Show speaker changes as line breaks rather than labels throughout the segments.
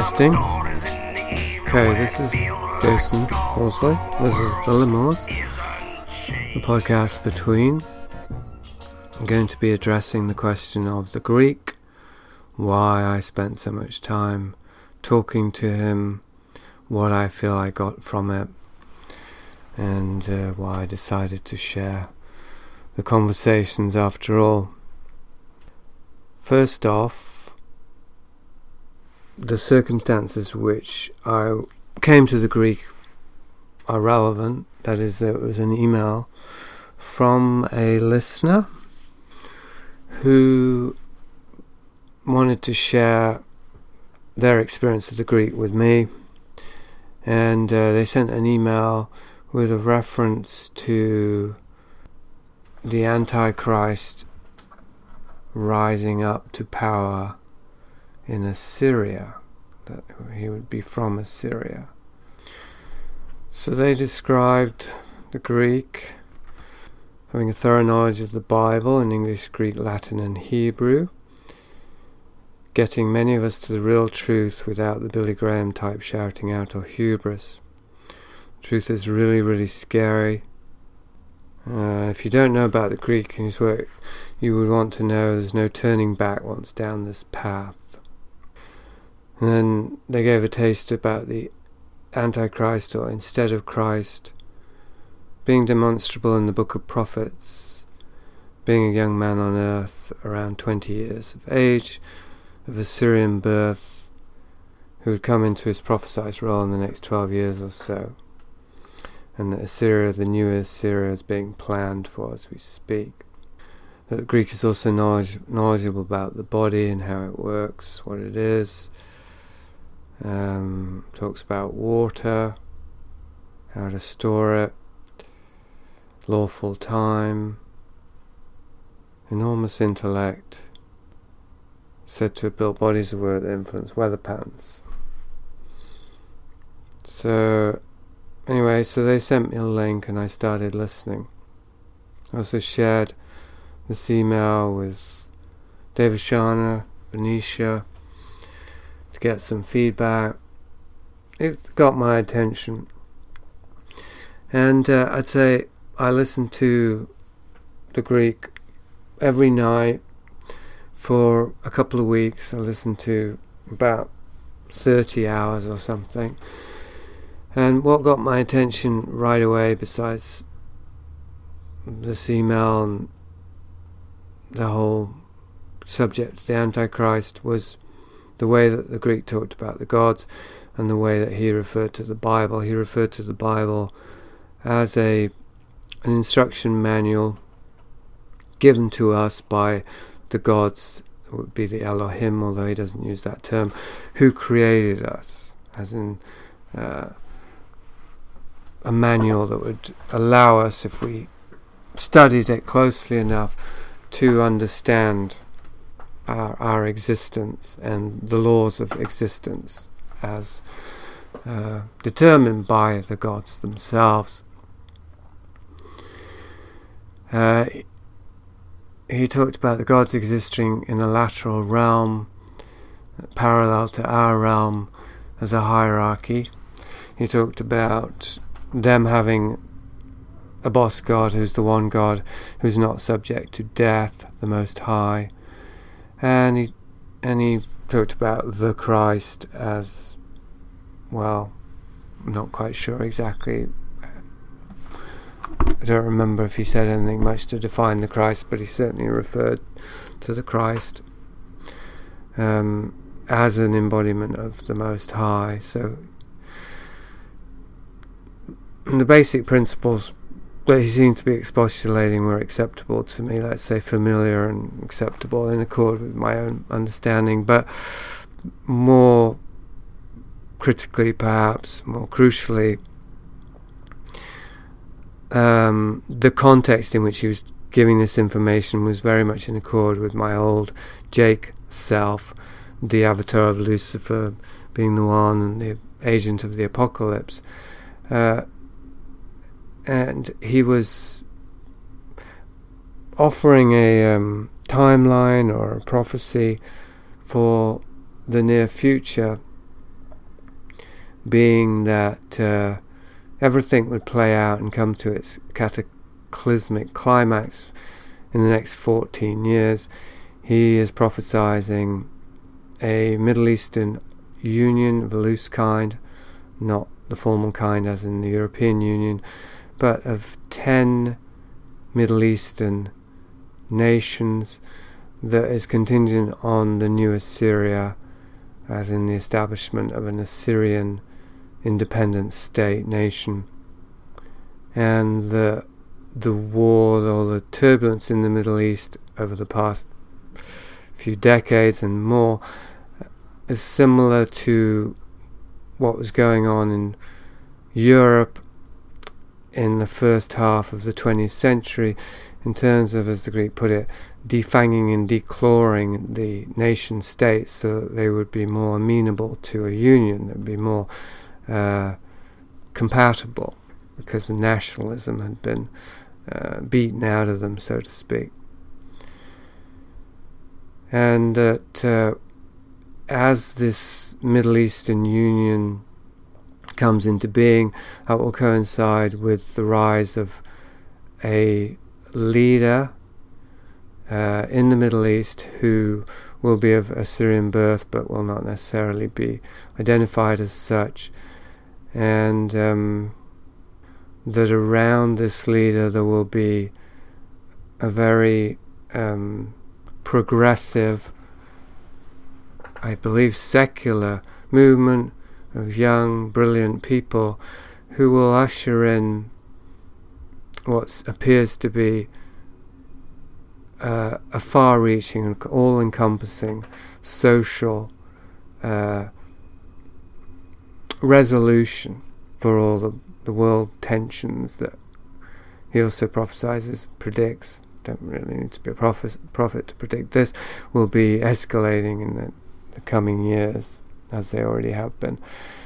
Testing. Okay, this is Jason Horsley. This is The Limos, the podcast between. I'm going to be addressing the question of the Greek, why I spent so much time talking to him, what I feel I got from it, and why I decided to share the conversations after all. First off, the circumstances which I came to the Greek are relevant. That is, it was an email from a listener who wanted to share their experience of the Greek with me, and they sent an email with a reference to the Antichrist rising up to power in Assyria, that he would be from Assyria. So they described the Greek having a thorough knowledge of the Bible in English, Greek, Latin and Hebrew, getting many of us to the real truth without the Billy Graham type shouting out or hubris. Truth is really, really scary. If you don't know about the Greek and his work, you would want to know there's no turning back once down this path. And then they gave a taste about the Antichrist, or instead of Christ, being demonstrable in the Book of Prophets, being a young man on earth around 20 years of age, of Assyrian birth, who would come into his prophesied role in the next 12 years or so. And that Assyria, the new Assyria, is being planned for as we speak. That the Greek is also knowledgeable about the body and how it works, what it is. Talks about water, how to store it, lawful time, enormous intellect, said to have built bodies of work that influence weather patterns. So anyway, so they sent me a link and I started listening. I also shared this email with David Shana, Benicia, to get some feedback. It got my attention, and I'd say I listened to the Greek every night for a couple of weeks. I listened to about 30 hours or something, and what got my attention right away, besides this email and the whole subject of the Antichrist, was the way that the Greek talked about the gods and the way that he referred to the Bible. He referred to the Bible as an instruction manual given to us by the gods, that would be the Elohim, although he doesn't use that term, who created us, as in a manual that would allow us, if we studied it closely enough, to understand our existence and the laws of existence as determined by the gods themselves. He talked about the gods existing in a lateral realm parallel to our realm as a hierarchy. He talked about them having a boss god who's the one god who's not subject to death, the Most High. And he talked about the Christ as, well, I'm not quite sure exactly. I don't remember if he said anything much to define the Christ, but he certainly referred to the Christ as an embodiment of the Most High. So the basic principles that he seemed to be expostulating were acceptable to me, let's say familiar and acceptable, in accord with my own understanding, but more critically, perhaps more crucially, the context in which he was giving this information was very much in accord with my old Jake self, the avatar of Lucifer, being the one and the agent of the apocalypse. And he was offering a timeline or a prophecy for the near future being that everything would play out and come to its cataclysmic climax in the next 14 years. He is prophesizing a Middle Eastern union of a loose kind, not the formal kind as in the European Union, but of 10 Middle Eastern nations that is contingent on the new Assyria, as in the establishment of an Assyrian independent state nation. And the war or the turbulence in the Middle East over the past few decades and more is similar to what was going on in Europe in the first half of the 20th century, in terms of, as the Greek put it, defanging and declawing the nation states so that they would be more amenable to a union, that would be more compatible, because the nationalism had been beaten out of them, so to speak. And that as this Middle Eastern Union comes into being, that will coincide with the rise of a leader in the Middle East who will be of Assyrian birth but will not necessarily be identified as such, and that around this leader there will be a very progressive, I believe secular movement of young, brilliant people who will usher in what appears to be a far-reaching and all-encompassing social resolution for all the world tensions that he also predicts, don't really need to be a prophet to predict this, will be escalating in the coming years, as they already have been.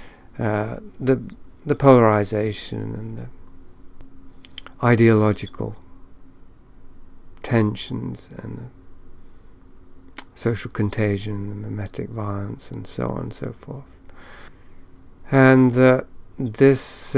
The polarization and the ideological tensions and the social contagion, the mimetic violence, and so on and so forth. And that this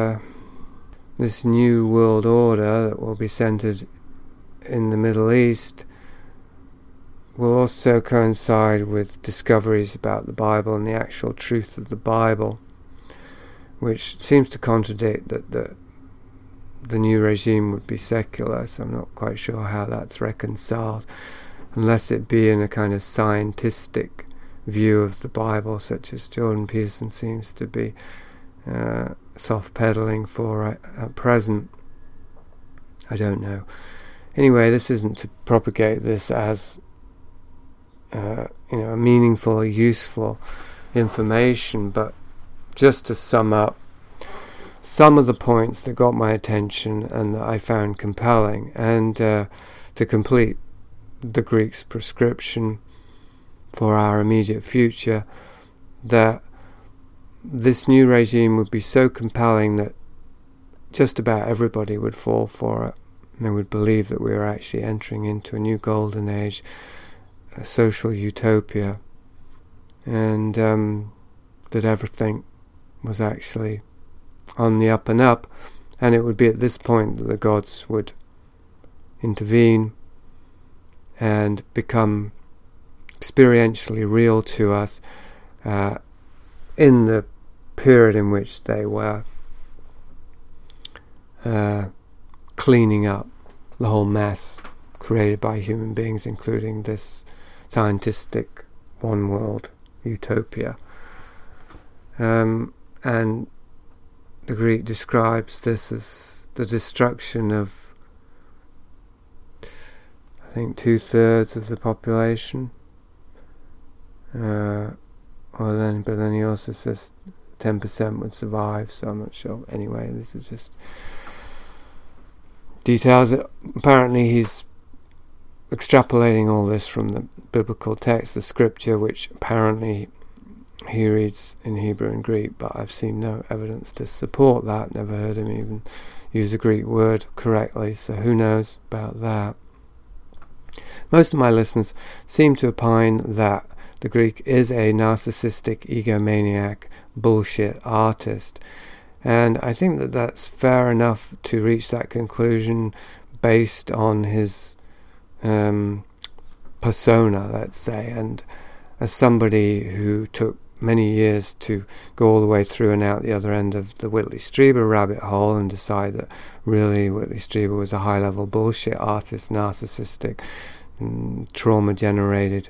new world order that will be centered in the Middle East will also coincide with discoveries about the Bible and the actual truth of the Bible, which seems to contradict that the new regime would be secular, so I'm not quite sure how that's reconciled, unless it be in a kind of scientistic view of the Bible, such as Jordan Peterson seems to be soft-pedaling for at present. I don't know. Anyway, this isn't to propagate this as a meaningful or useful information, but just to sum up some of the points that got my attention and that I found compelling, and to complete the Greek's prescription for our immediate future, that this new regime would be so compelling that just about everybody would fall for it. They would believe that we are actually entering into a new golden age, a social utopia, and that everything was actually on the up and up, and it would be at this point that the gods would intervene and become experientially real to us in the period in which they were cleaning up the whole mess created by human beings, including this scientistic one world utopia. And the Greek describes this as the destruction of, I think, 2/3 of the population. But then he also says 10% would survive, so I'm not sure. Anyway, this is just details. Apparently he's extrapolating all this from the biblical text, the scripture, which apparently he reads in Hebrew and Greek, but I've seen no evidence to support that. Never heard him even use a Greek word correctly, so who knows about that. Most of my listeners seem to opine that the Greek, is a narcissistic, egomaniac, bullshit artist. And I think that that's fair enough to reach that conclusion based on his persona, let's say, and as somebody who took many years to go all the way through and out the other end of the Whitley Strieber rabbit hole and decide that really Whitley Strieber was a high-level bullshit artist, narcissistic, trauma-generated,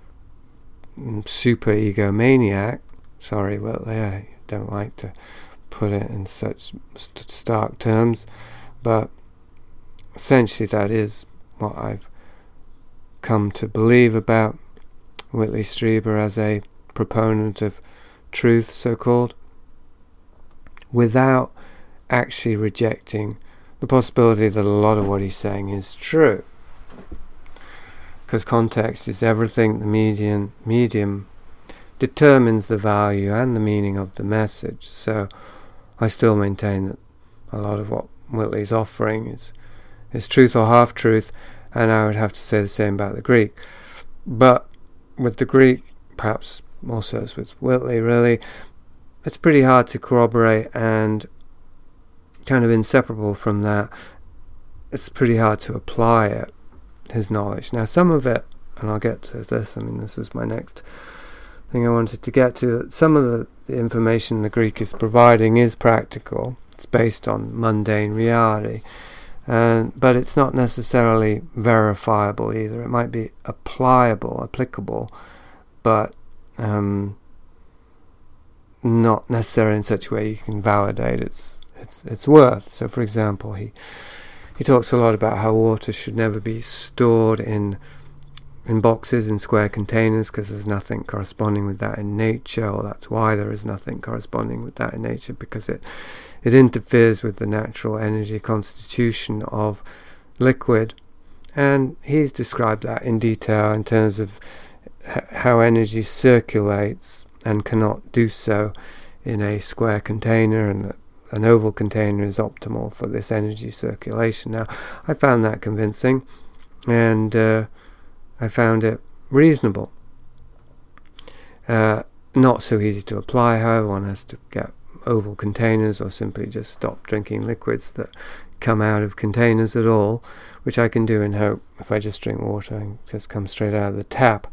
super egomaniac. Sorry, Whitley, I don't like to put it in such stark terms, but essentially that is what I've come to believe about Whitley Strieber as a proponent of truth, so-called, without actually rejecting the possibility that a lot of what he's saying is true. Because context is everything. The medium determines the value and the meaning of the message. So I still maintain that a lot of what Whitley's offering is truth or half-truth, and I would have to say the same about the Greek. But with the Greek, perhaps also as with Whitley, really, it's pretty hard to corroborate, and kind of inseparable from that, it's pretty hard to apply it, his knowledge. Now, some of it, and I'll get to this, this was my next thing I wanted to get to, some of the information the Greek is providing is practical. It's based on mundane reality, but it's not necessarily verifiable either. It might be applicable, but not necessarily in such a way you can validate its worth. So, for example, he talks a lot about how water should never be stored in boxes, in square containers, because there's nothing corresponding with that in nature, or that's why there is nothing corresponding with that in nature, because it interferes with the natural energy constitution of liquid. And he's described that in detail in terms of how energy circulates and cannot do so in a square container, and that an oval container is optimal for this energy circulation. Now, I found that convincing, and I found it reasonable. Not so easy to apply, however. One has to get oval containers, or simply just stop drinking liquids that come out of containers at all, which I can do in hope if I just drink water and just come straight out of the tap.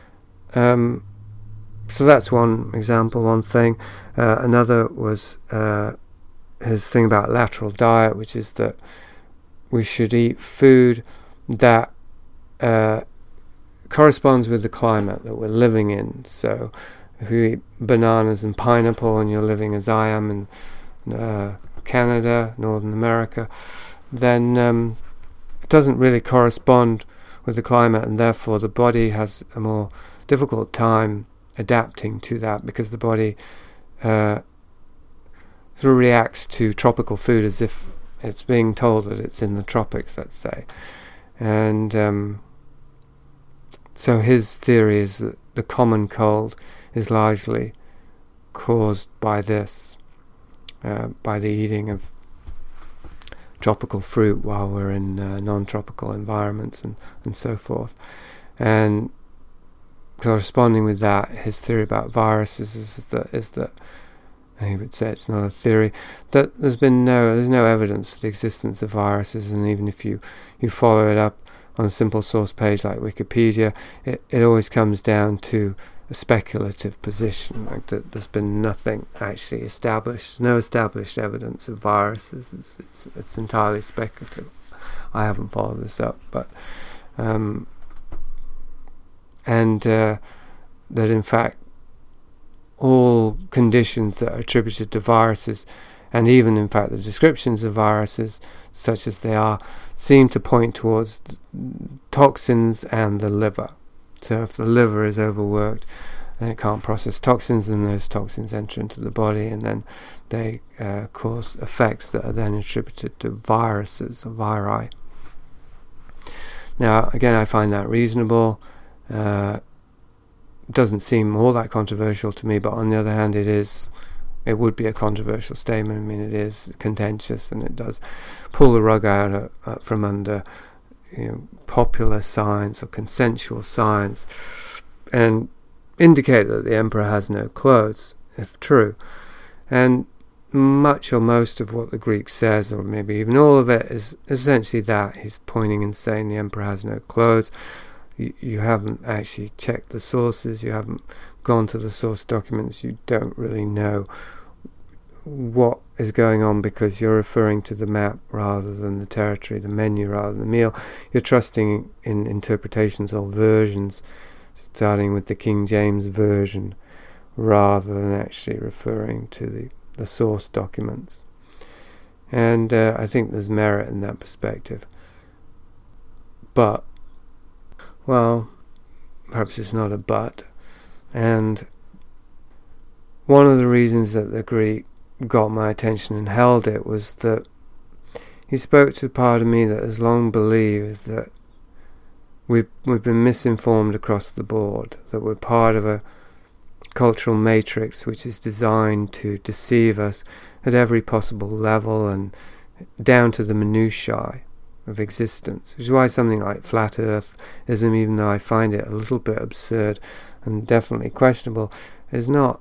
So that's one example, one thing. Another was his thing about lateral diet, which is that we should eat food that corresponds with the climate that we're living in. So if you eat bananas and pineapple and you're living as I am in Canada, Northern America, then it doesn't really correspond with the climate, and therefore the body has a more difficult time adapting to that, because the body sort of reacts to tropical food as if it's being told that it's in the tropics, let's say. And so his theory is that the common cold is largely caused by this, by the eating of tropical fruit while we're in non-tropical environments and so forth. And corresponding with that, his theory about viruses is that he would say it's not a theory, that there's no evidence for the existence of viruses, and even if you follow it up on a simple source page like Wikipedia, it always comes down to a speculative position, like that there's been nothing actually established, no established evidence of viruses. It's entirely speculative. I haven't followed this up, but that in fact all conditions that are attributed to viruses, and even in fact the descriptions of viruses, such as they are, seem to point towards toxins and the liver. So if the liver is overworked and it can't process toxins, then those toxins enter into the body, and then they cause effects that are then attributed to viruses or viri. Now, again, I find that reasonable. Doesn't seem all that controversial to me, but on the other hand, it would be a controversial statement. I mean, it is contentious, and it does pull the rug out from under popular science or consensual science. And indicate that the emperor has no clothes, if true. And much or most of what the Greek says, or maybe even all of it, is essentially that. He's pointing and saying the emperor has no clothes. You haven't actually checked the sources, you haven't gone to the source documents, you don't really know what is going on because you're referring to the map rather than the territory, the menu rather than the meal. You're trusting in interpretations or versions, starting with the King James Version, rather than actually referring to the source documents. And I think there's merit in that perspective. But, well, perhaps it's not a but. And one of the reasons that the Greek got my attention and held it was that he spoke to a part of me that has long believed that we've been misinformed across the board, that we're part of a cultural matrix which is designed to deceive us at every possible level and down to the minutiae of existence, which is why something like flat earthism, even though I find it a little bit absurd and definitely questionable, is not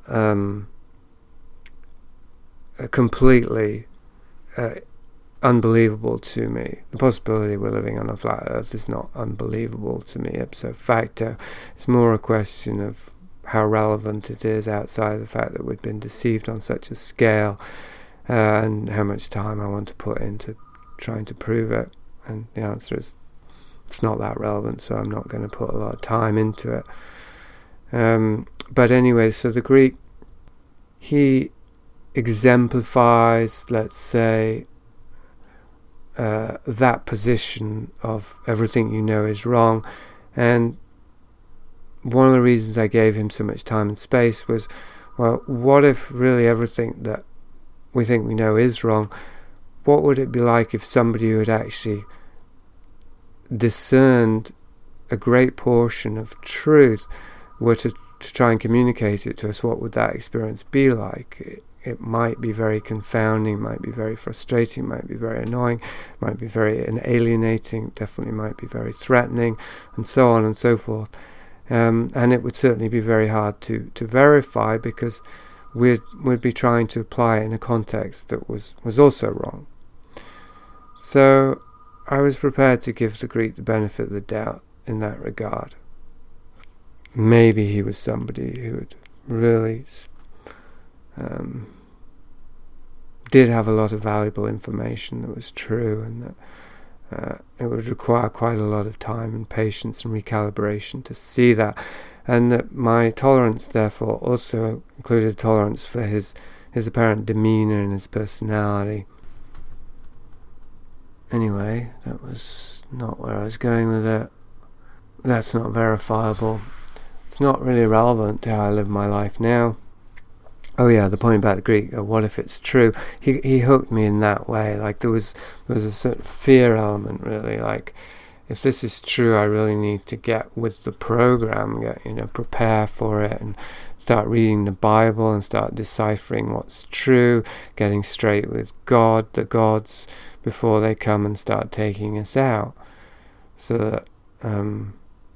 completely unbelievable to me. The possibility we're living on a flat earth is not unbelievable to me ipso facto. It's more a question of how relevant it is outside of the fact that we've been deceived on such a scale, and how much time I want to put into trying to prove it. And the answer is it's not that relevant, so I'm not going to put a lot of time into it. But anyway, so the Greek, he exemplifies, let's say, that position of everything you know is wrong. And one of the reasons I gave him so much time and space was, well, what if really everything that we think we know is wrong? What would it be like if somebody who had actually discerned a great portion of truth were to try and communicate it to us? What would that experience be like? It might be very confounding, might be very frustrating, might be very annoying, might be very alienating, definitely might be very threatening, and so on and so forth. And it would certainly be very hard to verify, because we'd be trying to apply it in a context that was also wrong. So I was prepared to give the Greek the benefit of the doubt in that regard. Maybe he was somebody who had really did have a lot of valuable information that was true, and that it would require quite a lot of time and patience and recalibration to see that, and that my tolerance therefore also included a tolerance for his apparent demeanour and his personality. Anyway, that was not where I was going with it. That's not verifiable. It's not really relevant to how I live my life now. Oh yeah, the point about the Greek, what if it's true? He hooked me in that way. Like there was a certain fear element, really. Like, if this is true, I really need to get with the program, prepare for it, and start reading the Bible and start deciphering what's true, getting straight with God, the gods, before they come and start taking us out. So that,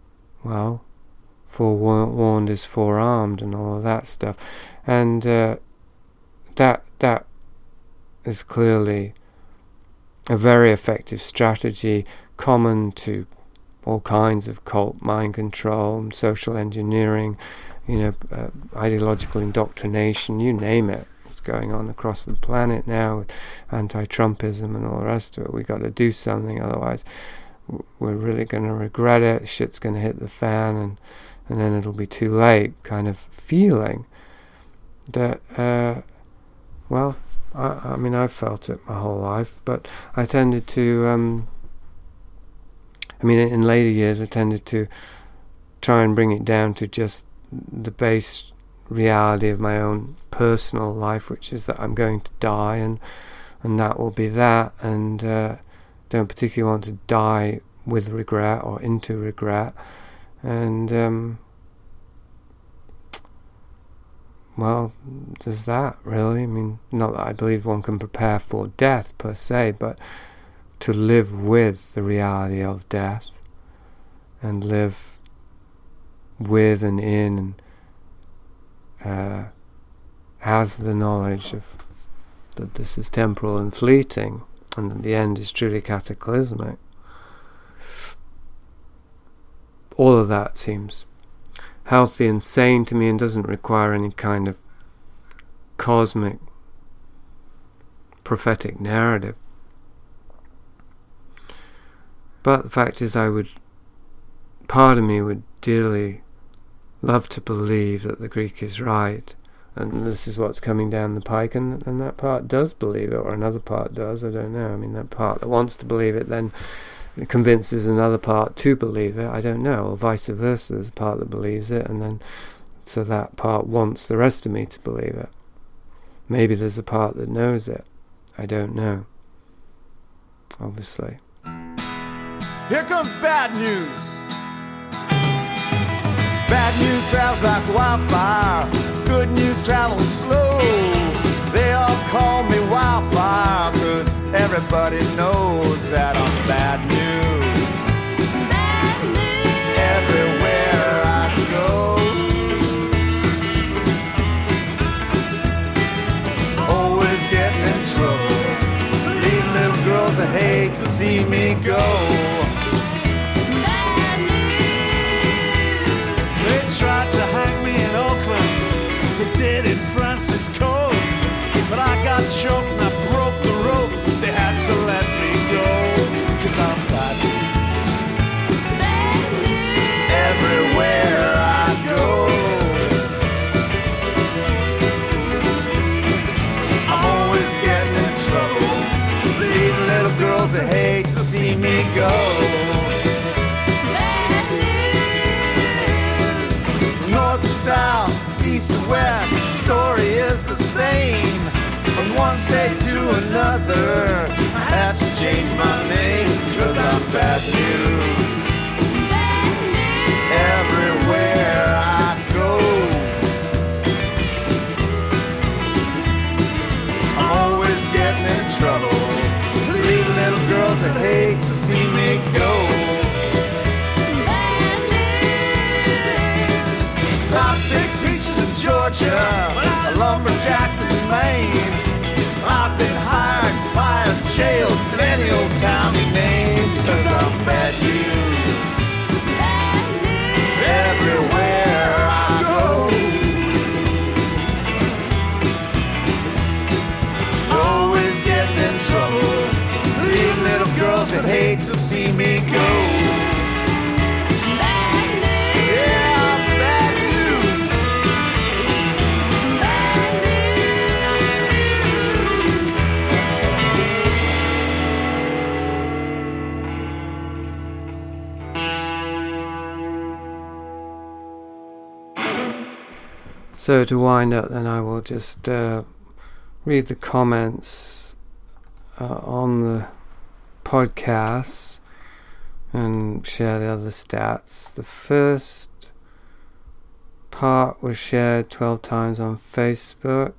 forewarned is forearmed and all of that stuff. And that is clearly a very effective strategy, common to all kinds of cult mind control, social engineering, ideological indoctrination, you name it. It's going on across the planet now with anti-Trumpism and all the rest of it. We've got to do something, otherwise we're really going to regret it. Shit's going to hit the fan, and then it'll be too late, kind of feeling that, I've felt it my whole life, but I tended to, in later years I tended to try and bring it down to just the base reality of my own personal life, which is that I'm going to die, and that will be that, and don't particularly want to die with regret or into regret, and there's that, really. Not that I believe one can prepare for death per se, but to live with the reality of death and live with and in and has the knowledge of that this is temporal and fleeting, and that the end is truly cataclysmic. All of that seems healthy and sane to me, and doesn't require any kind of cosmic prophetic narrative. But the fact is, part of me would dearly love to believe that the Greek is right, and this is what's coming down the pike, and that part does believe it, or another part does, I don't know. I mean, that part that wants to believe it then convinces another part to believe it, I don't know, or vice versa. There's a part that believes it, and then so that part wants the rest of me to believe it. Maybe there's a part that knows it, I don't know, obviously.
Here comes bad news. Bad news travels like wildfire. Good news travels slow. They all call me wildfire, 'cause everybody knows that I'm bad news. Bad news. Everywhere I go. Always getting in trouble. Leave little girls that hate to see me go. Tried to hang me in Oakland, they did in Francis Cove, but I got choked and I broke the rope, they had to let me go, 'cause I'm bad news. Everywhere I go, I'm always getting in trouble, leaving little girls that hate to see me go. South, east to west, the story is the same. From one state to another, I had to change my name, 'cause I'm bad news. Everywhere I go, I'm always getting in trouble, leaving little girls that hate to see me go. Georgia, a lumberjack in Maine. I've been hired, fired, jailed, in any old town you name, 'cause I'm bad news. Everywhere I go, always getting in trouble, leaving little girls that hate to see me go.
So to wind up, then I will just read the comments on the podcasts and share the other stats. The first part was shared 12 times on Facebook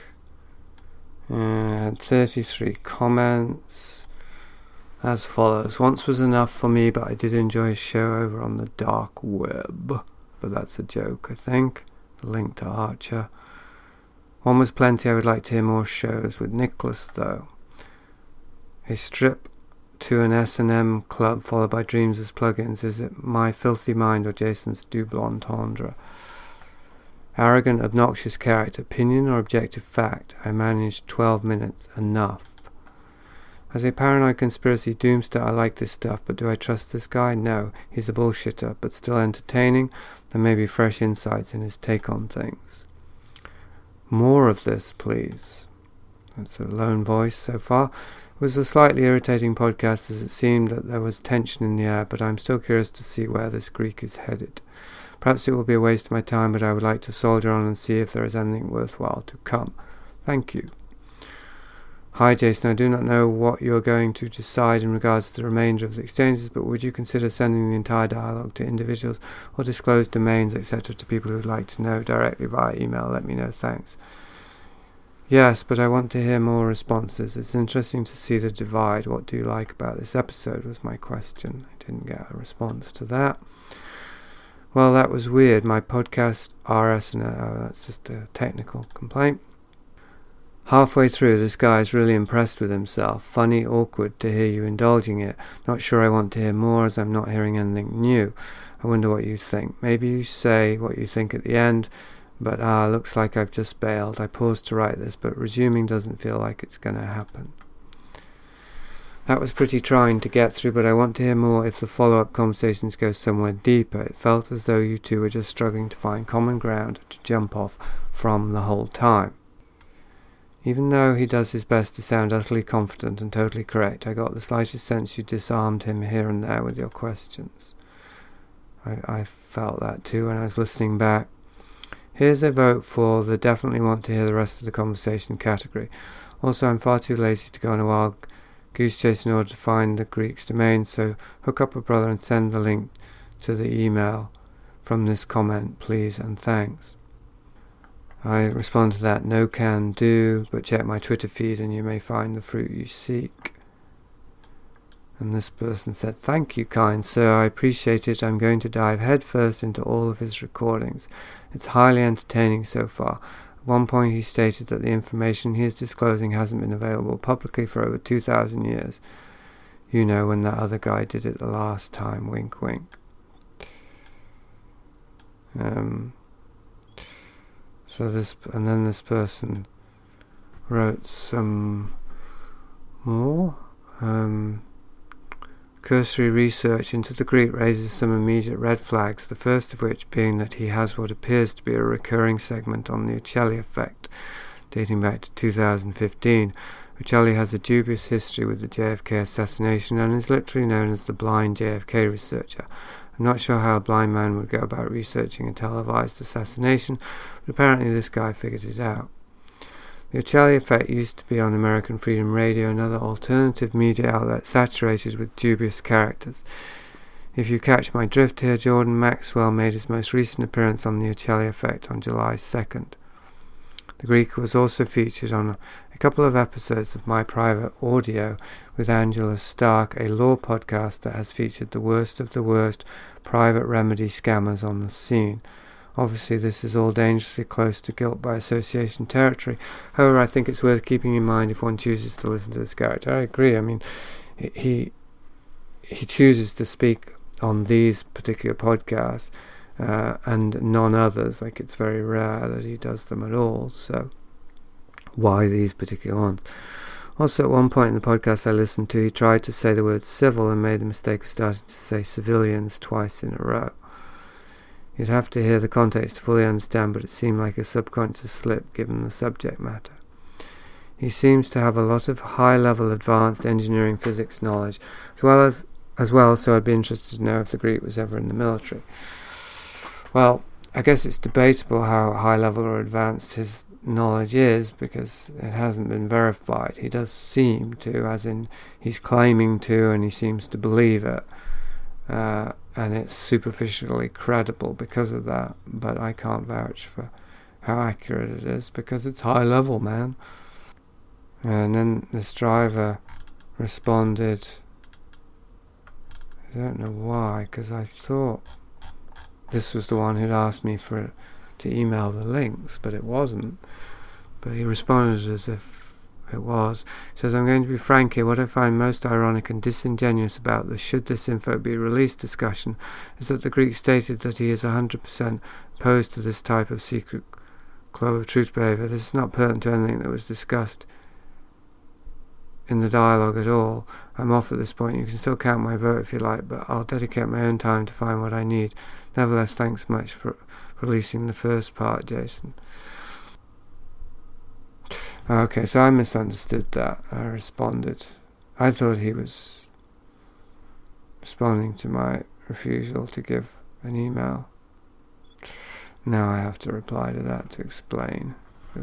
and had 33 comments as follows. Once was enough for me, but I did enjoy a show over on the dark web. But that's a joke, I think. Link to Archer. One was plenty. I would like to hear more shows with Nicholas, though. A strip to an S&M club followed by Dreams as plugins. Is it my filthy mind or Jason's double entendre? Arrogant, obnoxious character. Opinion or objective fact? I managed 12 minutes. Enough. As a paranoid conspiracy doomster, I like this stuff, but do I trust this guy? No. He's a bullshitter, but still entertaining. There may be fresh insights in his take on things. More of this, please. That's a lone voice so far. It was a slightly irritating podcast, as it seemed that there was tension in the air, but I'm still curious to see where this Greek is headed. Perhaps it will be a waste of my time, but I would like to soldier on and see if there is anything worthwhile to come. Thank you. Hi Jason, I do not know what you are going to decide in regards to the remainder of the exchanges, but would you consider sending the entire dialogue to individuals or disclosed domains, etc. to people who would like to know directly via email? Let me know, thanks. Yes, but I want to hear more responses. It's interesting to see the divide. What do you like about this episode was my question. I didn't get a response to that. Well, that was weird. My podcast RS, that's just a technical complaint. Halfway through, this guy is really impressed with himself. Funny, awkward to hear you indulging it. Not sure I want to hear more as I'm not hearing anything new. I wonder what you think. Maybe you say what you think at the end, but looks like I've just bailed. I paused to write this, but resuming doesn't feel like it's going to happen. That was pretty trying to get through, but I want to hear more if the follow-up conversations go somewhere deeper. It felt as though you two were just struggling to find common ground to jump off from the whole time. Even though he does his best to sound utterly confident and totally correct, I got the slightest sense you disarmed him here and there with your questions. I felt that too when I was listening back. Here's a vote for the definitely want to hear the rest of the conversation category. Also, I'm far too lazy to go on a wild goose chase in order to find the Greek's domain, so hook up a brother and send the link to the email from this comment, please, and thanks. I respond to that, no can do, but check my Twitter feed and you may find the fruit you seek. And this person said, thank you, kind sir, I appreciate it. I'm going to dive headfirst into all of his recordings. It's highly entertaining so far. At one point he stated that the information he is disclosing hasn't been available publicly for over 2,000 years. You know, when that other guy did it the last time, wink wink. So this person wrote some more. Cursory research into the Greek raises some immediate red flags, the first of which being that he has what appears to be a recurring segment on the Uccelli effect, dating back to 2015. Uccelli has a dubious history with the JFK assassination and is literally known as the blind JFK researcher. I'm not sure how a blind man would go about researching a televised assassination, but apparently this guy figured it out. The Uccelli effect used to be on American Freedom Radio, another alternative media outlet saturated with dubious characters. If you catch my drift here, Jordan Maxwell made his most recent appearance on the Uccelli effect on July 2nd. The Greek was also featured on a couple of episodes of My Private Audio with Angela Stark, a law podcast that has featured the worst of the worst private remedy scammers on the scene. Obviously, this is all dangerously close to guilt by association territory. However, I think it's worth keeping in mind if one chooses to listen to this character. I agree. I mean, he chooses to speak on these particular podcasts and none others. Like, it's very rare that he does them at all. So, why these particular ones? Also, at one point in the podcast I listened to, he tried to say the word civil and made the mistake of starting to say civilians twice in a row. You'd have to hear the context to fully understand, but it seemed like a subconscious slip given the subject matter. He seems to have a lot of high-level advanced engineering physics knowledge, as well, so I'd be interested to know if the Greek was ever in the military. Well, I guess it's debatable how high-level or advanced his knowledge is, because it hasn't been verified. He does seem to, as in he's claiming to, and he seems to believe it. And it's superficially credible because of that, but I can't vouch for how accurate it is because it's high level, man. And then this driver responded, I don't know why, because I thought this was the one who'd asked me to email the links, but it wasn't. But he responded as if it was. He says, I'm going to be frank here. What I find most ironic and disingenuous about the should this info be released discussion is that the Greek stated that he is 100% opposed to this type of secret club of truth behavior. This is not pertinent to anything that was discussed in the dialogue at all. I'm off at this point. You can still count my vote if you like, but I'll dedicate my own time to find what I need. Nevertheless, thanks much for releasing the first part, Jason. Okay, so I misunderstood that. I responded. I thought he was responding to my refusal to give an email. Now I have to reply to that to explain.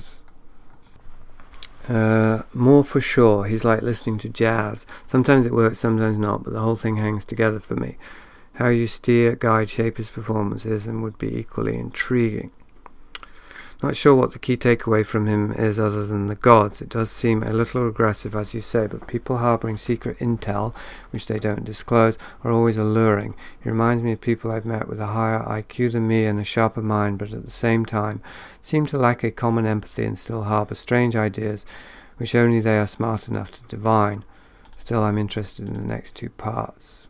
More for sure. He's like listening to jazz. Sometimes it works, sometimes not, but the whole thing hangs together for me. How you steer, guide, shape his performances and would be equally intriguing. Not sure what the key takeaway from him is other than the gods. It does seem a little regressive, as you say, but people harbouring secret intel, which they don't disclose, are always alluring. He reminds me of people I've met with a higher IQ than me and a sharper mind, but at the same time seem to lack a common empathy and still harbour strange ideas which only they are smart enough to divine. Still, I'm interested in the next 2 parts.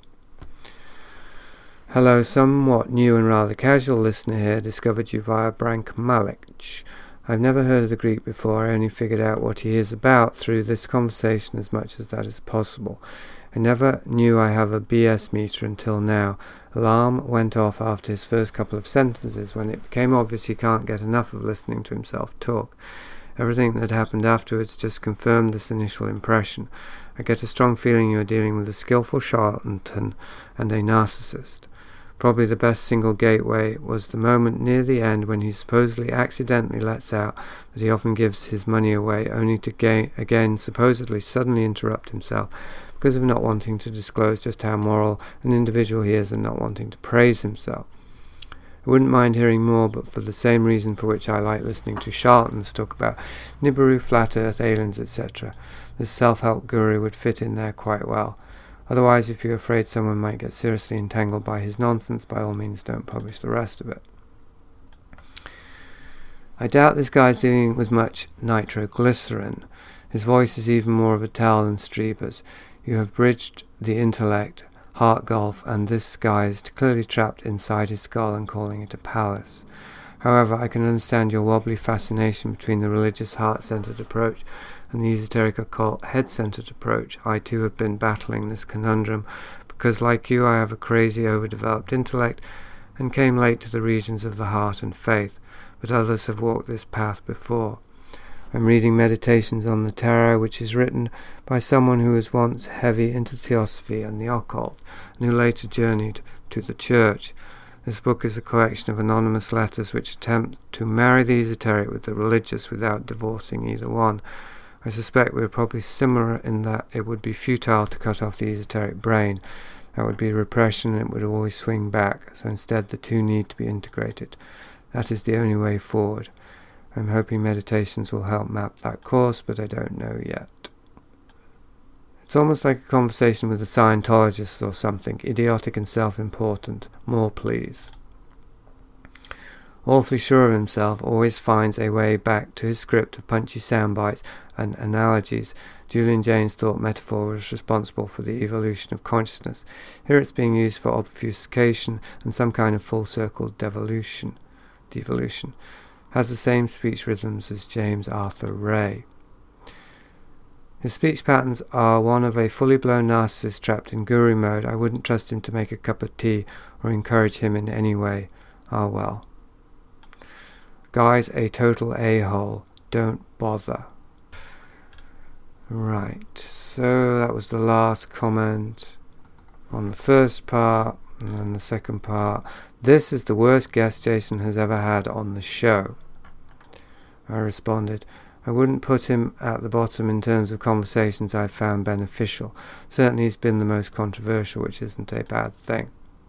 Hello, somewhat new and rather casual listener here. Discovered you via Brank Malic. I've never heard of the Greek before. I only figured out what he is about through this conversation as much as that is possible. I never knew I have a BS meter until now. Alarm went off after his first couple of sentences when it became obvious he can't get enough of listening to himself talk. Everything that happened afterwards just confirmed this initial impression. I get a strong feeling you are dealing with a skillful charlatan and a narcissist. Probably the best single gateway was the moment near the end when he supposedly accidentally lets out that he often gives his money away, only to again supposedly suddenly interrupt himself because of not wanting to disclose just how moral an individual he is and not wanting to praise himself. I wouldn't mind hearing more, but for the same reason for which I like listening to charlatans talk about Nibiru, flat earth, aliens, etc. This self-help guru would fit in there quite well. Otherwise, if you're afraid someone might get seriously entangled by his nonsense, by all means don't publish the rest of it. I doubt this guy's dealing with much nitroglycerin. His voice is even more of a towel than Strieber's. You have bridged the intellect, heart gulf, and this guy is clearly trapped inside his skull and calling it a palace. However, I can understand your wobbly fascination between the religious heart-centered approach and the esoteric occult head-centered approach. I too have been battling this conundrum because, like you, I have a crazy overdeveloped intellect and came late to the regions of the heart and faith, but others have walked this path before. I'm reading Meditations on the Tarot, which is written by someone who was once heavy into theosophy and the occult, and who later journeyed to the church. This book is a collection of anonymous letters which attempt to marry the esoteric with the religious without divorcing either one. I suspect we are probably similar in that it would be futile to cut off the esoteric brain. That would be repression and it would always swing back, so instead the two need to be integrated. That is the only way forward. I'm hoping Meditations will help map that course, but I don't know yet. It's almost like a conversation with a Scientologist or something, idiotic and self-important. More, please. Awfully sure of himself, always finds a way back to his script of punchy sound bites and analogies. Julian Jaynes thought metaphor was responsible for the evolution of consciousness. Here it's being used for obfuscation and some kind of full-circle devolution. Has the same speech rhythms as James Arthur Ray. His speech patterns are one of a fully blown narcissist trapped in guru mode. I wouldn't trust him to make a cup of tea or encourage him in any way. Ah well. Guy's a total a-hole. Don't bother. Right, so that was the last comment on the first part, and then the second part. This is the worst guest Jason has ever had on the show. I responded, I wouldn't put him at the bottom in terms of conversations I've found beneficial. Certainly he's been the most controversial, which isn't a bad thing.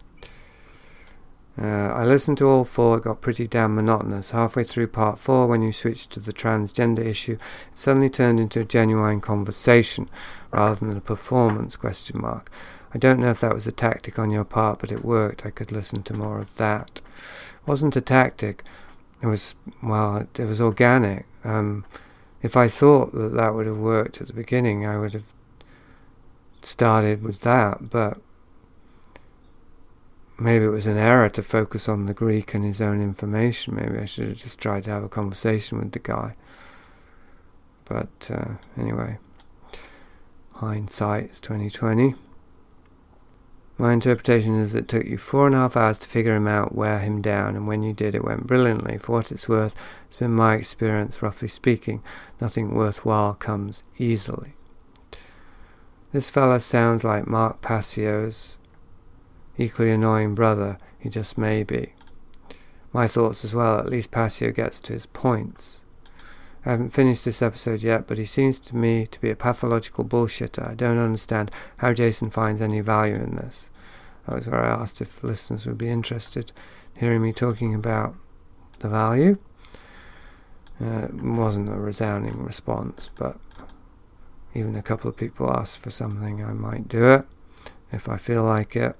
I listened to all 4, it got pretty damn monotonous. Halfway through part 4, when you switched to the transgender issue, it suddenly turned into a genuine conversation, rather than a performance, ? I don't know if that was a tactic on your part, but it worked. I could listen to more of that. It wasn't a tactic. It was organic. If I thought that would have worked at the beginning, I would have started with that, but maybe it was an error to focus on the Greek and his own information. Maybe I should have just tried to have a conversation with the guy. But anyway, hindsight is 20/20. My interpretation is it took you 4.5 hours to figure him out, wear him down, and when you did, it went brilliantly. For what it's worth, it's been my experience, roughly speaking. Nothing worthwhile comes easily. This fella sounds like Mark Passio's equally annoying brother. He just may be. My thoughts as well. At least Passio gets to his points. I haven't finished this episode yet, but he seems to me to be a pathological bullshitter. I don't understand how Jason finds any value in this. That was where I asked if listeners would be interested in hearing me talking about the value. It wasn't a resounding response, but even a couple of people asked for something, I might do it if I feel like it.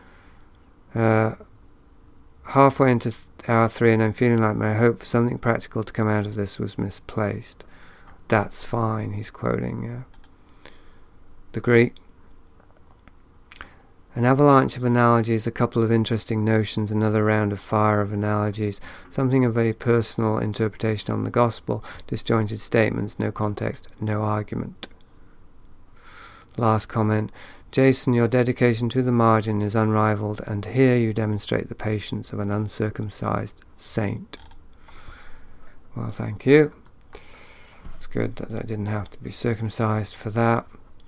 Halfway into hour 3, and I'm feeling like my hope for something practical to come out of this was misplaced. That's fine, he's quoting the Greek. An avalanche of analogies, a couple of interesting notions, another round of fire of analogies, something of a personal interpretation on the gospel, disjointed statements, no context, no argument. Last comment. Jason, your dedication to the margin is unrivaled, and here you demonstrate the patience of an uncircumcised saint. Well, thank you. It's good that I didn't have to be circumcised for that.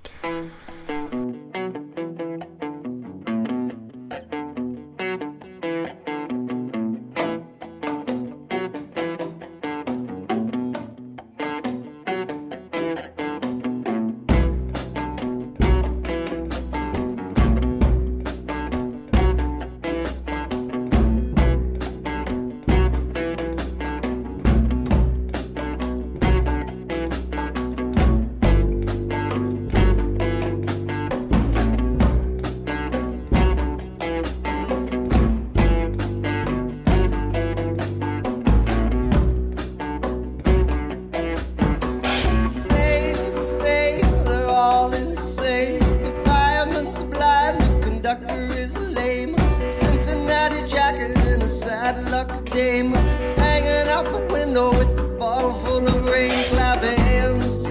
Hanging out the window with the bottle full of rain. Clap hands,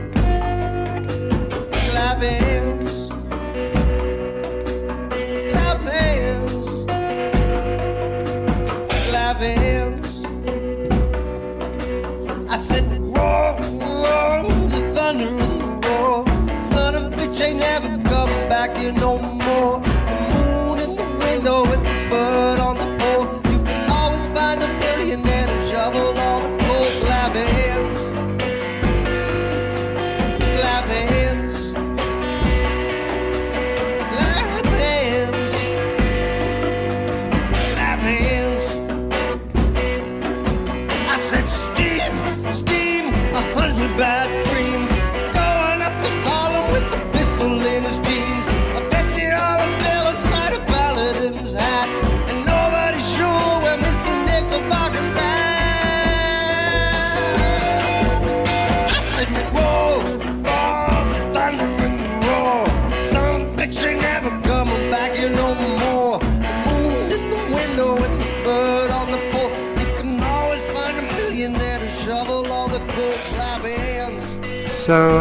clap hands, clap hands, clap hands. I said, roar, roar, the thunder and the roar. Son of a bitch ain't never coming back here no more. The moon in the window with the bird on the pole. Find a millionaire to shovel all the coal. Clap hands, clap hands, clap hands, clap hands. I said steam, steam, 100 bad dreams. Going up to Harlem with a pistol in his jeans. A $50 bill inside a paladin's hat. And nobody's sure where Mr. Knickerbocker's at. I said, whoa, oh, thunder and roar. Some bitch ain't never coming back here no more. The moon in the window and the bird on the pole. You can always find a millionaire to shovel all the coal. Clap hands.
So,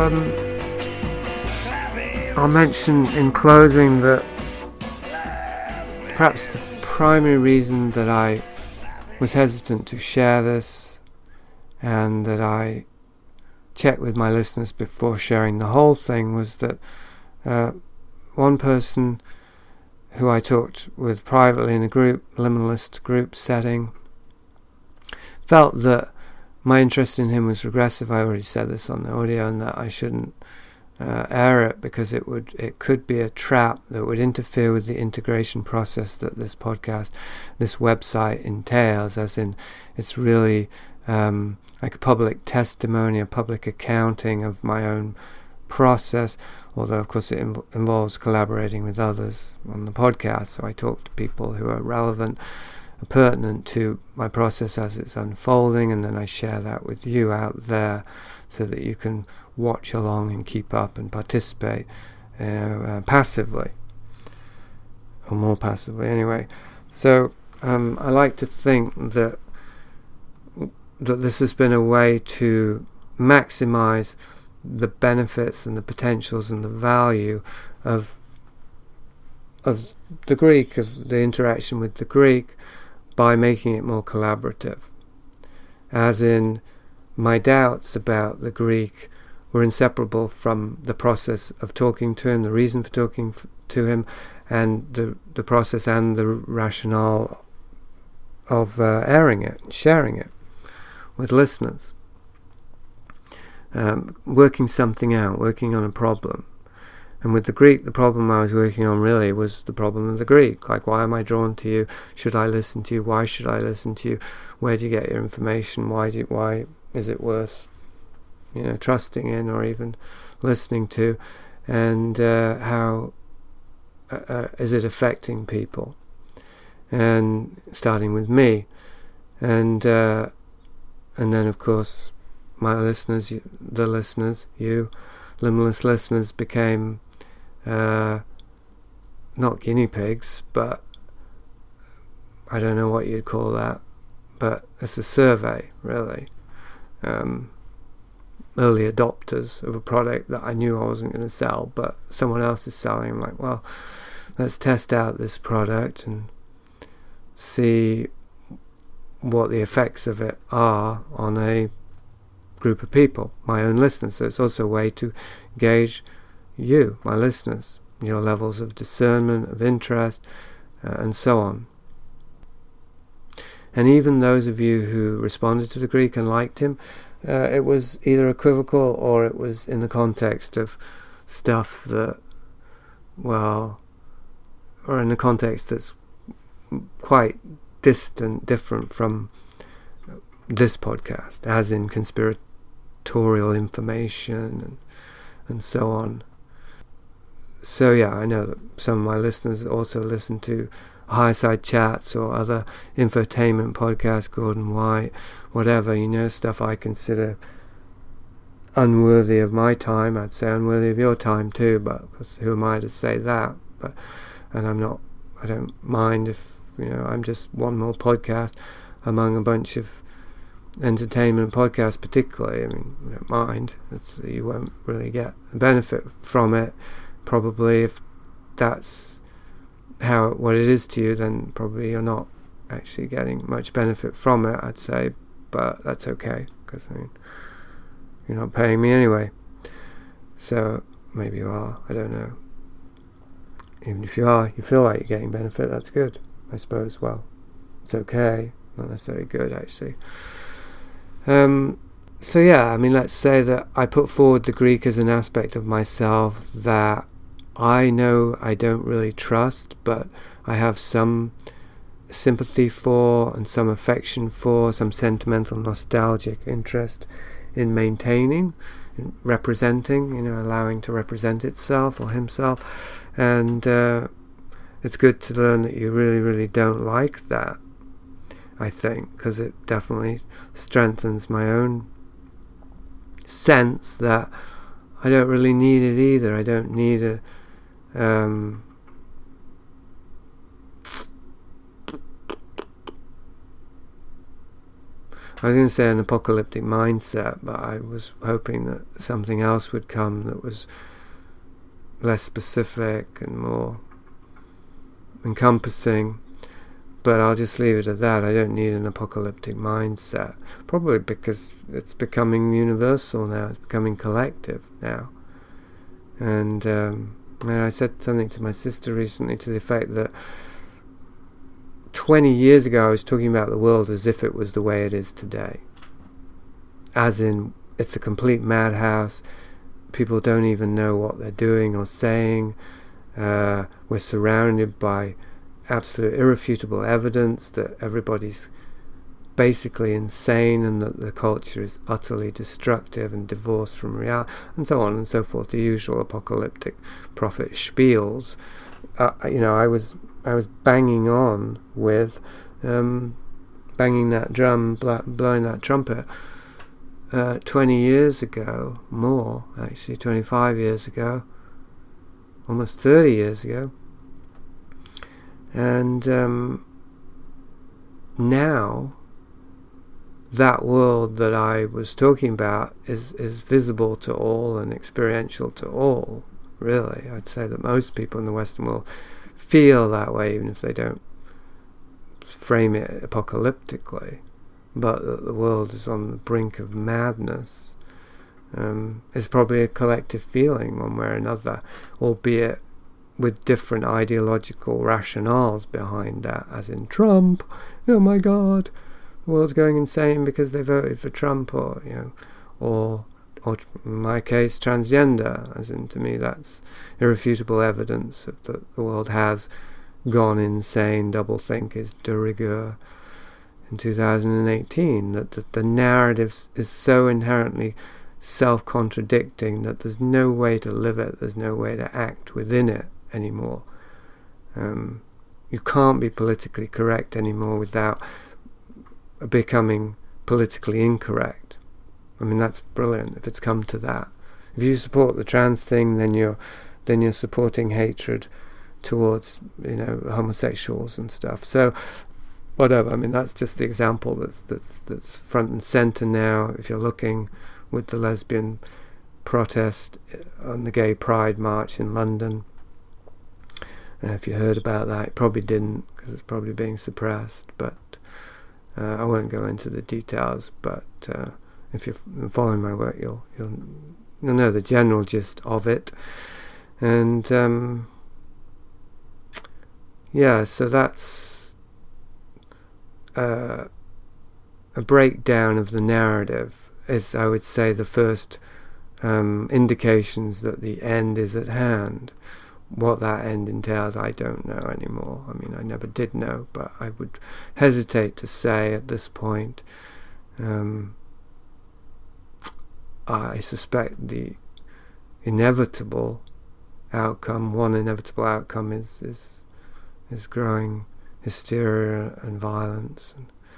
I'll mention in closing that perhaps the primary reason that I was hesitant to share this, and that I checked with my listeners before sharing the whole thing, was that one person who I talked with privately in a group, liminalist group setting, felt that my interest in him was regressive. I already said this on the audio, and that I shouldn't air it because it could be a trap that would interfere with the integration process that this podcast, this website entails, as in it's really like a public testimony, a public accounting of my own process, although of course it involves collaborating with others on the podcast. So I talk to people who are relevant, pertinent to my process as it's unfolding, and then I share that with you out there so that you can watch along and keep up and participate passively, or more passively anyway. So I like to think that this has been a way to maximize the benefits and the potentials and the value of the Greek, of the interaction with the Greek, by making it more collaborative. As in, my doubts about the Greek were inseparable from the process of talking to him, the reason for talking to him, and the process and the rationale of airing it, sharing it with listeners, working something out, working on a problem. And with the Greek, the problem I was working on really was the problem of the Greek. Like, why am I drawn to you? Should I listen to you? Why should I listen to you? Where do you get your information? Why is it worth, trusting in or even listening to, and how is it affecting people, and starting with me, and then of course my listeners, the listeners, you Limitless listeners, became not guinea pigs, but I don't know what you'd call that, but it's a survey, really. Early adopters of a product that I knew I wasn't going to sell, but someone else is selling. I'm like, well, let's test out this product and see what the effects of it are on a group of people, my own listeners. So it's also a way to gauge you, my listeners, your levels of discernment, of interest, and so on. And even those of you who responded to the Greek and liked him, it was either equivocal or it was in the context of stuff that, or in a context that's quite different from this podcast, as in conspiratorial information and so on. So yeah, I know that some of my listeners also listen to High Side Chats or other infotainment podcasts, Gordon White, whatever, stuff I consider unworthy of my time. I'd say unworthy of your time too, but who am I to say that? And I don't mind if, I'm just one more podcast among a bunch of entertainment podcasts, particularly. I mean, I don't mind. You won't really get a benefit from it. Probably if that's what it is to you, then probably you're not actually getting much benefit from it, I'd say. But that's okay, because you're not paying me anyway. So maybe you are, I don't know. Even if you are, you feel like you're getting benefit, that's good, I suppose. Well, it's okay, not necessarily good, actually. So yeah, let's say that I put forward the Greek as an aspect of myself that I know I don't really trust, but I have some sympathy for and some affection for, some sentimental nostalgic interest in maintaining, in representing, allowing to represent itself or himself. And it's good to learn that you really, really don't like that, I think, because it definitely strengthens my own sense that I don't really need it either. I don't need a I was going to say an apocalyptic mindset, but I was hoping that something else would come that was less specific and more encompassing. But I'll just leave it at that. I don't need an apocalyptic mindset. Probably because it's becoming universal now. It's becoming collective now. And I said something to my sister recently to the effect that 20 years ago I was talking about the world as if it was the way it is today. As in, it's a complete madhouse. People don't even know what they're doing or saying. We're surrounded by absolute irrefutable evidence that everybody's basically insane and that the culture is utterly destructive and divorced from reality, and so on and so forth, the usual apocalyptic prophet spiels. I was banging on with banging that drum, blowing that trumpet 20 years ago, more actually, 25 years ago, almost 30 years ago. And now that world that I was talking about is visible to all and experiential to all, really. I'd say that most people in the Western world feel that way, even if they don't frame it apocalyptically. But that the world is on the brink of madness is probably a collective feeling one way or another, albeit with different ideological rationales behind that, as in Trump, oh my God, the world's going insane because they voted for Trump, or in my case, transgender, as in, to me that's irrefutable evidence that the world has gone insane. Doublethink is de rigueur. in 2018, that the narrative is so inherently self-contradicting that there's no way to live it, there's no way to act within it anymore. You can't be politically correct anymore without becoming politically incorrect. I mean, that's brilliant if it's come to that. If you support the trans thing, then you're supporting hatred towards, homosexuals and stuff. So whatever. I mean, that's just the example that's front and center now. If you're looking with the lesbian protest on the Gay Pride March in London, if you heard about that, you probably didn't, because it's probably being suppressed. But I won't go into the details. But if you're following my work, you'll know the general gist of it. And so that's a breakdown of the narrative, is, I would say, the first indications that the end is at hand. What that end entails, I don't know anymore. I mean, I never did know, but I would hesitate to say at this point. I suspect the inevitable outcome, one inevitable outcome, is growing hysteria and violence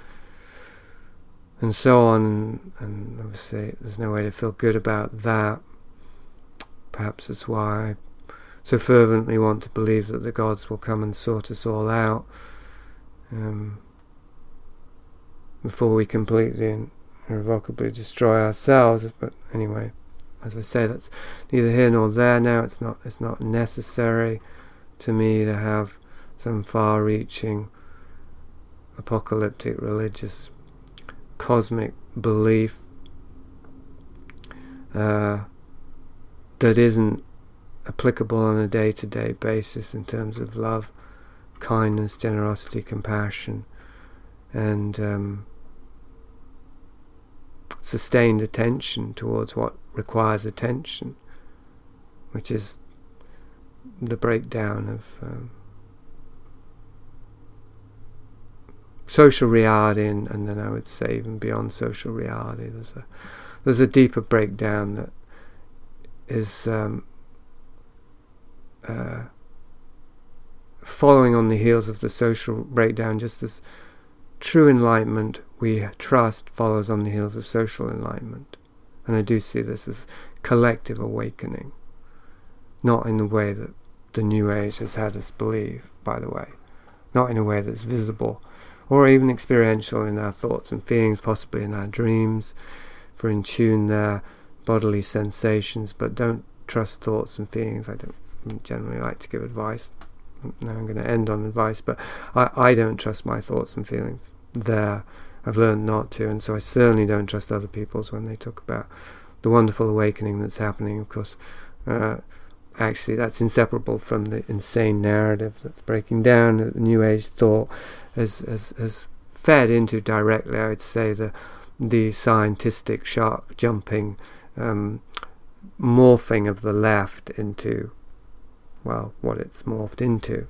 and so on, and obviously there's no way to feel good about that. Perhaps that's why I so fervently want to believe that the gods will come and sort us all out before we completely and irrevocably destroy ourselves. But anyway, as I say, that's neither here nor there now. It's not necessary to me to have some far-reaching apocalyptic religious cosmic belief that isn't applicable on a day-to-day basis in terms of love, kindness, generosity, compassion, and sustained attention towards what requires attention, which is the breakdown of social reality, and then I would say even beyond social reality, there's a deeper breakdown that is following on the heels of the social breakdown, just as true enlightenment, we trust, follows on the heels of social enlightenment. And I do see this as collective awakening, not in the way that the New Age has had us believe, by the way, not in a way that's visible or even experiential in our thoughts and feelings, possibly in our dreams, for in tune their bodily sensations. But don't trust thoughts and feelings. I don't generally like to give advice. Now I'm going to end on advice, but I don't trust my thoughts and feelings there. I've learned not to, and so I certainly don't trust other people's when they talk about the wonderful awakening that's happening. Of course, actually that's inseparable from the insane narrative that's breaking down that the New Age thought has fed into directly, I would say, the scientistic shark jumping morphing of the left into, well, what it's morphed into.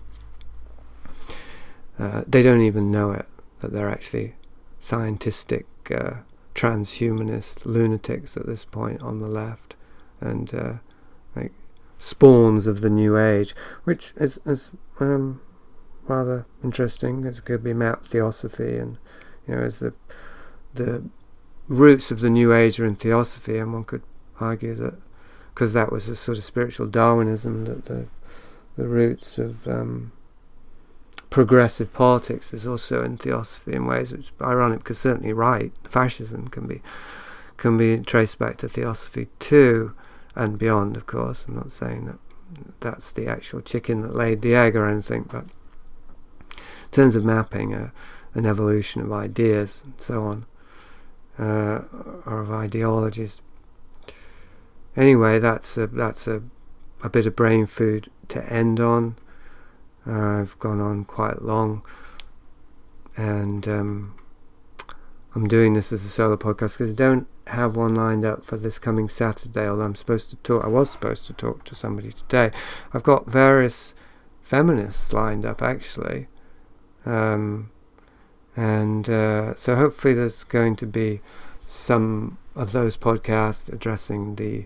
They don't even know it, that they're actually scientistic transhumanist lunatics at this point on the left, and like spawns of the New Age, which is rather interesting. It could be map theosophy, and as the roots of the New Age are in theosophy, and one could argue that because that was a sort of spiritual Darwinism, that the roots of progressive politics is also in theosophy in ways which is ironic, because certainly fascism can be traced back to theosophy too, and beyond, of course. I'm not saying that that's the actual chicken that laid the egg or anything, but in terms of mapping an evolution of ideas and so on, or of ideologies. Anyway, that's a bit of brain food to end on. I've gone on quite long, and I'm doing this as a solo podcast because I don't have one lined up for this coming Saturday, although I was supposed to talk to somebody today. I've got various feminists lined up, actually, And so hopefully there's going to be some of those podcasts addressing the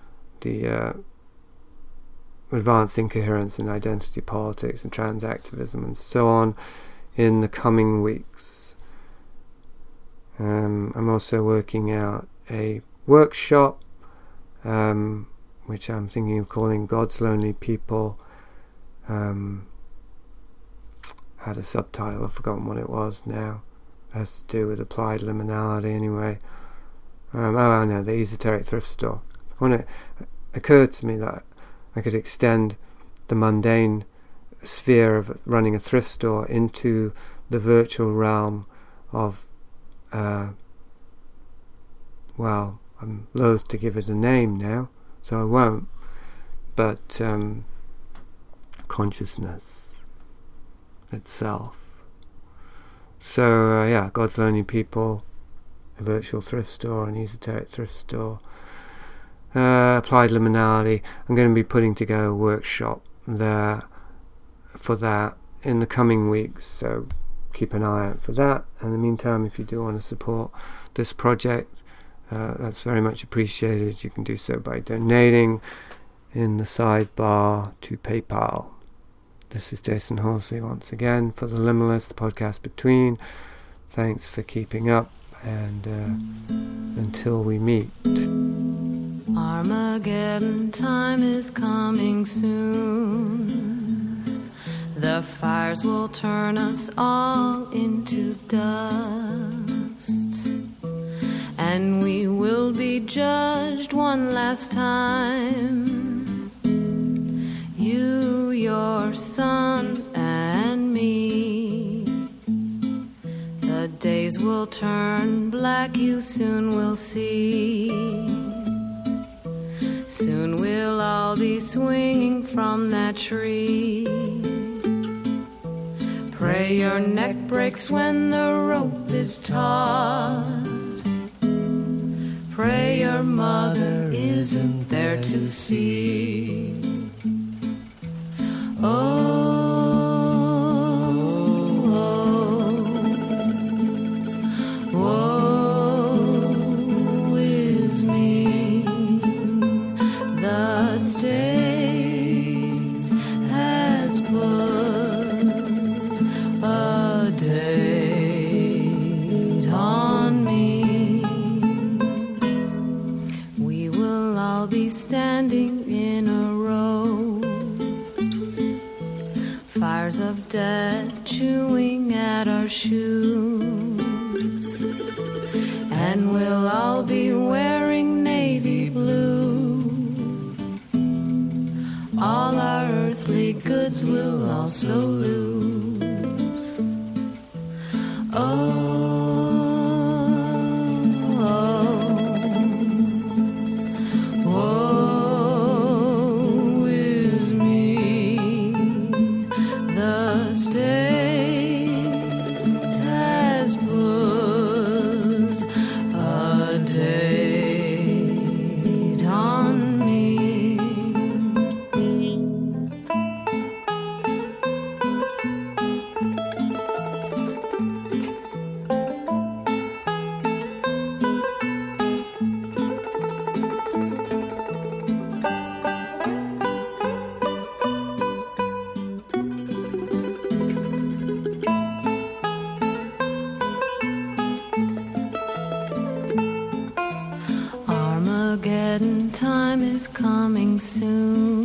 advancing coherence in identity politics and trans activism and so on in the coming weeks. I'm also working out a workshop which I'm thinking of calling God's Lonely People. Had a subtitle, I've forgotten what it was now. It has to do with applied liminality anyway. I know, the esoteric thrift store. When it occurred to me that I could extend the mundane sphere of running a thrift store into the virtual realm of, well, I'm loath to give it a name now, so I won't, but consciousness itself. So yeah, God's Lonely People, a virtual thrift store, an esoteric thrift store, applied liminality. I'm going to be putting together a workshop there for that in the coming weeks, so keep an eye out for that. In the meantime, if you do want to support this project, that's very much appreciated. You can do so by donating in the sidebar to PayPal. This is Jason Horsley once again for The Liminalist, the podcast between. Thanks for keeping up, and until we meet.
Armageddon time is coming soon. The fires will turn us all into dust, and we will be judged one last time. You, your son, and me. The days will turn black, you soon will see. Soon we'll all be swinging from that tree. Pray your neck breaks when the rope is taut. Pray your mother isn't there to see. Woe is me. The state has put a date on me. We will all be standing in a row, fires of death chewing at our shoes, and we'll all be wearing navy blue. All our earthly goods will also lose. Woe is me. The state has put a date on me. Armageddon time is coming soon.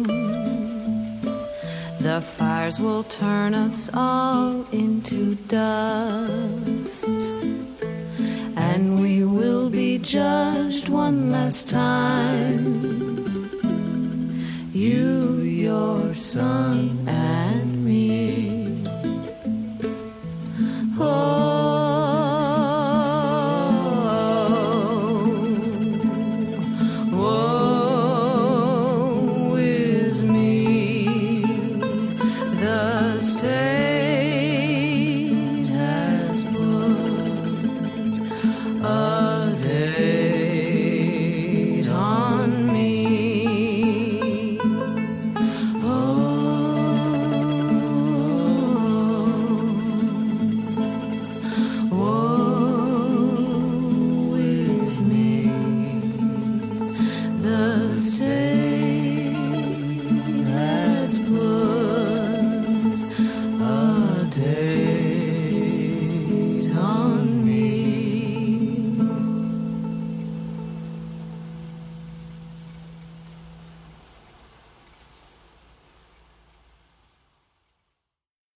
The fires will turn us all into dust, and we will be judged one last time. You, your son,